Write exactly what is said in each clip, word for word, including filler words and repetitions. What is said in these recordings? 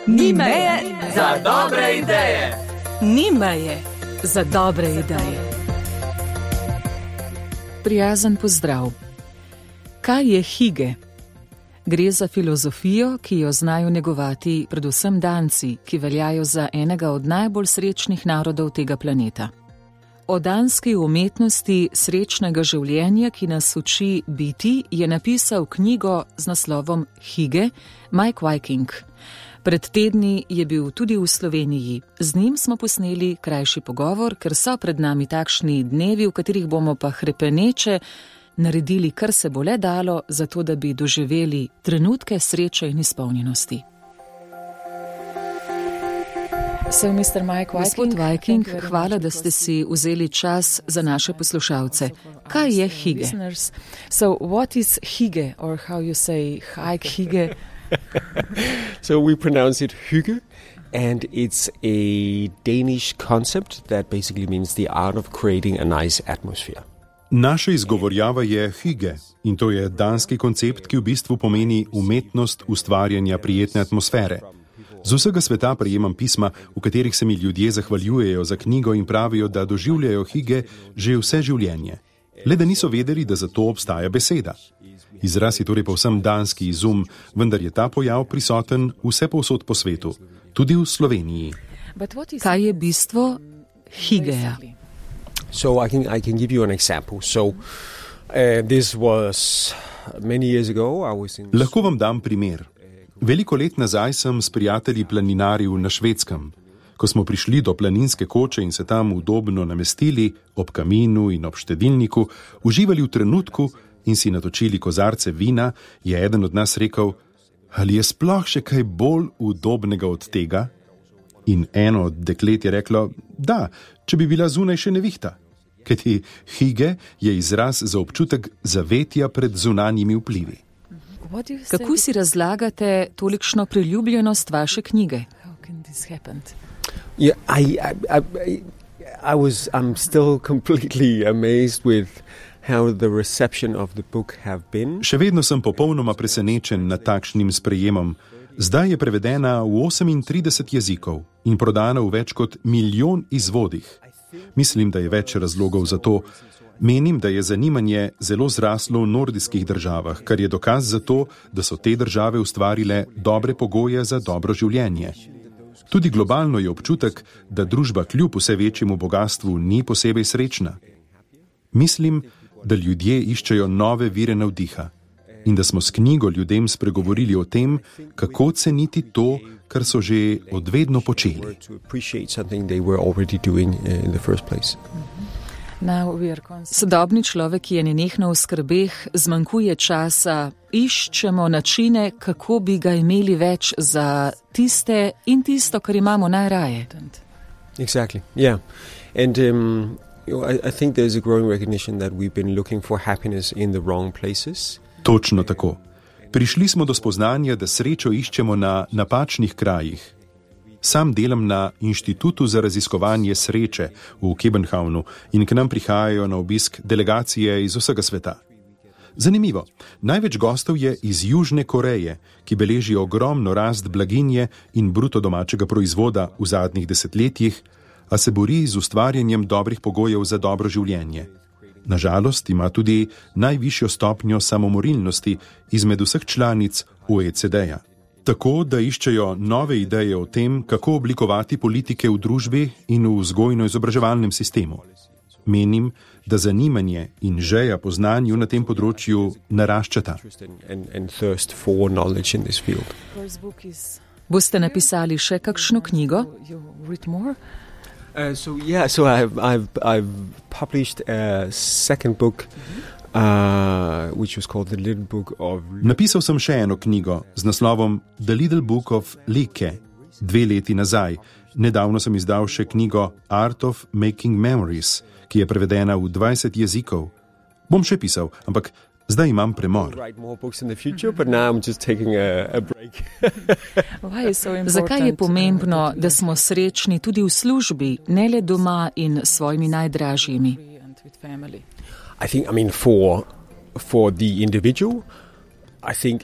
Ni meje za dobre ideje. Ni meje za dobre ideje. Prijazen pozdrav. Kaj je hige? Gre za filozofijo, ki jo znajo negovati predvsem Danci, ki veljajo za enega od najbolj srečnih narodov tega planeta. O danski umetnosti srečnega življenja, ki nas uči biti, je napisal knjigo z naslovom Hige Mike Viking. Pred tedni je bil tudi v Sloveniji. Z njim smo posneli krajši pogovor, ker so pred nami takšni dnevi, v katerih bomo pa hrepeneče naredili, kar se bo le dalo, zato da bi doživeli trenutke sreče in izpolnjenosti. So, mister Mike Viking, Gospod Viking, hvala, da ste si vzeli čas za naše poslušalce. Kaj je hige? So, what is hige, or how you say hike hige? So we pronounce it hygge, and it's a Danish concept that basically means the art of creating a nice atmosphere. Naša izgovorjava je hygge in to je danski koncept, ki v bistvu pomeni umetnost ustvarjanja prijetne atmosfere. Z vsega sveta prejemam pisma, v katerih se mi ljudje zahvaljujejo za knjigo in pravijo, da doživljajo hygge že vse življenje. Le da niso vedeli, da za to obstaja beseda. Izraz je torej povsem danski izum, vendar je ta pojav prisoten vse povsod po svetu, tudi v Sloveniji. Kaj je bistvo higeja? So I can I can give you an example. So uh, this was many years ago. I was in Lahko vam dam primer. Veliko let nazaj sem s prijatelji planinaril na Švedskem. Ko smo prišli do planinske koče in se tam udobno namestili, ob kaminu in ob štedilniku, uživali v trenutku in si natočili kozarce vina, je eden od nas rekel, ali je sploh še kaj bolj udobnega od tega? In eno od deklet je reklo, da, če bi bila zunaj še nevihta. Kajti hige je izraz za občutek zavetja pred zunanjimi vplivi. Kako si razlagate tolikšno priljubljenost vaše knjige? Yeah, I, I, I, I was, I'm still completely amazed with how the reception of the book have been. Še vedno sem popolnoma presenečen nad takšnim sprejemom. Zdaj je prevedena v osemintrideset jezikov in prodana v več kot milijon izvodih. Mislim, da je več razlogov za to. Menim, da je zanimanje zelo zraslo v nordijskih državah, kar je dokaz za to, da so te države ustvarile dobre pogoje za dobro življenje. Tudi globalno je občutek, da družba kljub vse večjemu bogastvu ni posebej srečna. Mislim, da ljudje iščejo nove vire navdiha in da smo s knjigo ljudem spregovorili o tem, kako ceniti to, kar so že odvedno počeli. Sodobni človek je nenehno v skrbeh, zmanjkuje časa, iščemo načine, kako bi ga imeli več za tiste in tisto, kar imamo najraje. Exactly, yeah. And um, you know, I, I think there's a growing recognition that we've been looking for happiness in the wrong places. Točno tako. Prišli smo do spoznanja, da srečo iščemo na napačnih krajih. Sam delam na Inštitutu za raziskovanje sreče v Kebenhavnu in k nam prihajajo na obisk delegacije iz vsega sveta. Zanimivo, največ gostov je iz Južne Koreje, ki beleži ogromno rast blaginje in bruto domačega proizvoda v zadnjih desetletjih, a se bori z ustvarjanjem dobrih pogojev za dobro življenje. Nažalost ima tudi najvišjo stopnjo samomorilnosti izmed vseh članic O E C D-ja. Tako, da iščejo nove ideje o tem, kako oblikovati politike v družbi in v vzgojno-izobraževalnem sistemu. Menim, da zanimanje in želja po znanju na tem področju naraščata. Boste napisali še kakšno knjigo? Uh, so yeah, so I've I've I've published a second book, uh, which was called The Little Book of. Napisal sem še eno knjigo z naslovom The Little Book of Like, dve leti nazaj. Nedavno sem izdal še knjigo Art of Making Memories, ki je prevedena v dvajset jezikov. Bom še pisal, ampak zdaj imam premor. Zakaj je pomembno, da smo srečni tudi v službi, ne le doma in s svojimi najdražjimi? I think, I mean, for, for the individual, I think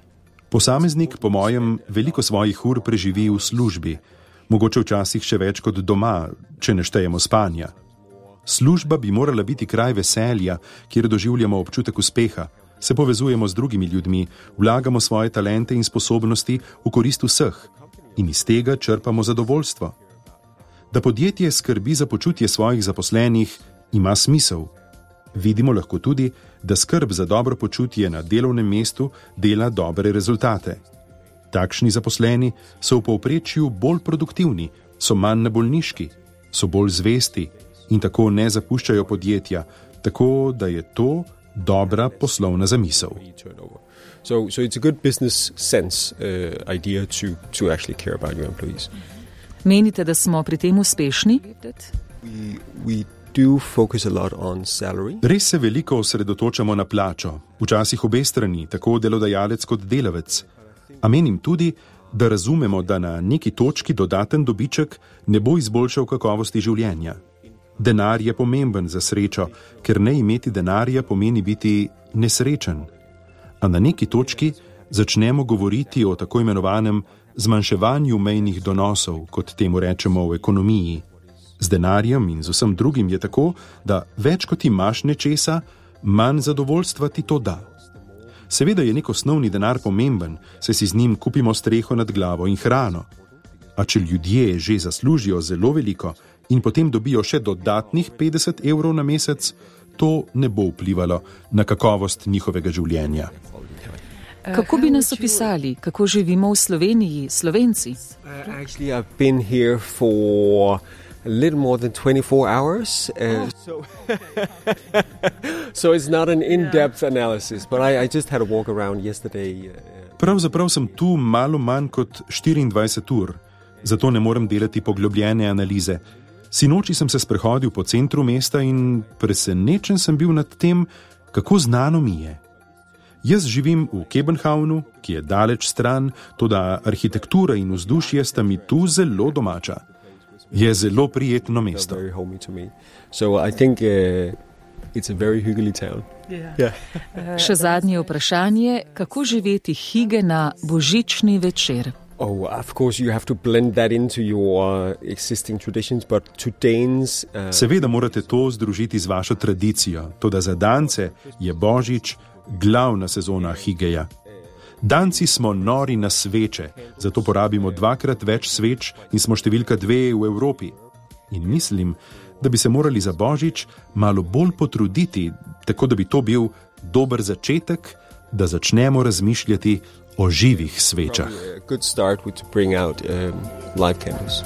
Posameznik, po mojem, veliko svojih ur preživi v službi, mogoče včasih še več kot doma, če ne štejemo spanja. Služba bi morala biti kraj veselja, kjer doživljamo občutek uspeha, se povezujemo z drugimi ljudmi, vlagamo svoje talente in sposobnosti v korist vseh in iz tega črpamo zadovoljstvo. Da podjetje skrbi za počutje svojih zaposlenih, ima smisel. Vidimo lahko tudi, da skrb za dobro počutje na delovnem mestu dela dobre rezultate. Takšni zaposleni so v povprečju bolj produktivni, so manj na bolniški, so bolj zvesti in tako ne zapuščajo podjetja, tako da je to dobra poslovna zamisel. So, so it's a good business sense uh, idea to, to actually care about your employees. Menite, da smo pri tem uspešni? We, we do focus a lot on salary. Res se veliko osredotočamo na plačo, včasih obe strani, tako delodajalec kot delavec. A menim tudi, da razumemo, da na neki točki dodaten dobiček ne bo izboljšal kakovosti življenja. Denar je pomemben za srečo, ker ne imeti denarja pomeni biti nesrečen. A na neki točki začnemo govoriti o tako imenovanem zmanjševanju mejnih donosov, kot temu rečemo v ekonomiji. Z denarjem in z vsem drugim je tako, da več kot imaš nečesa, manj zadovoljstva ti to da. Seveda je nek osnovni denar pomemben, saj si z njim kupimo streho nad glavo in hrano. A če ljudje že zaslužijo zelo veliko in potem dobijo še dodatnih petdeset evrov na mesec, to ne bo vplivalo na kakovost njihovega življenja. Kako bi nas opisali, kako živimo v Sloveniji, Slovenci? Uh, actually, I've been here for a little more than twenty-four hours, uh, oh. so so it's not an in-depth analysis, but I, I just had a walk around yesterday. Uh, Pravzaprav sem tu malo manj kot štiriindvajset ur, zato ne morem delati poglobljene analize. Sinoči sem se sprehodil po centru mesta in presenečen sem bil nad tem, kako znano mi je. Jaz živim v Kebenhavnu, ki je daleč stran, toda arhitektura in vzdušje sta mi tu zelo domača. Je zelo prijetno mesto. So I think uh, it's a very hygge town. Yeah. Yeah. Še zadnje vprašanje, kako živeti hige na božični večer? Oh, of course you have to blend that into your uh, existing traditions, but to Danes... Uh... Seveda morate to združiti z vašo tradicijo, toda za Dance je božič glavna sezona higeja. Danci smo nori na sveče, zato porabimo dvakrat več sveč in smo številka dve v Evropi. In mislim, da bi se morali za božič malo bolj potruditi, tako da bi to bil dober začetek, da začnemo razmišljati o živih svečah. Good start would bring out um, live candles.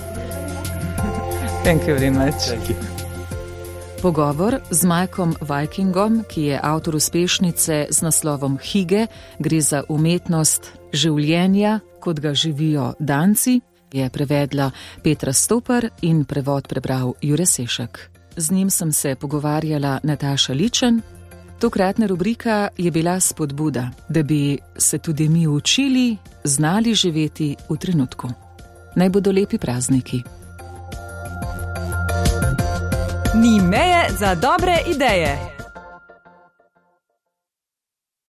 Thank you very much. Thank you. Pogovor z Mikeom Vikingom, ki je avtor uspešnice z naslovom Hige, gre za umetnost življenja, kot ga živijo Danci, je prevedla Petra Stopar in prevod prebral Jure Sešek. Z njim sem se pogovarjala Nataša Ličen. Tokratna rubrika je bila spodbuda, da bi se tudi mi učili, znali živeti v trenutku. Naj bodo lepi prazniki. Ni meje za dobre ideje.